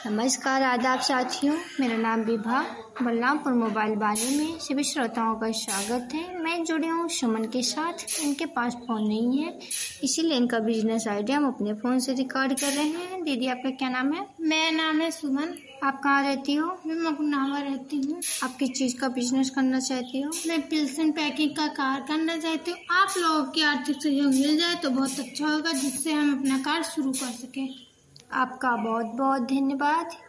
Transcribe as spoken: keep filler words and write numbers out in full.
नमस्कार, आदाब साथियों। मेरा नाम विभा बलरामपुर मोबाइल बारे में सभी श्रोताओं का स्वागत है। मैं जुड़ी हूँ सुमन के साथ। इनके पास फ़ोन नहीं है, इसीलिए इनका बिजनेस आइडिया हम अपने फ़ोन से रिकॉर्ड कर रहे हैं। दीदी, आपका क्या नाम है? मेरा नाम है सुमन। आप कहाँ रहती हो? मैं मकनावा रहती हूँ। आप किस चीज़ का बिजनेस करना चाहती हो? मैं पिल्सन पैकिंग का कार्य करना चाहती हूँ। आप लोगों की आर्थिक सहयोग मिल जाए तो बहुत अच्छा होगा, जिससे हम अपना कार्य शुरू कर सकें। आपका बहुत बहुत धन्यवाद।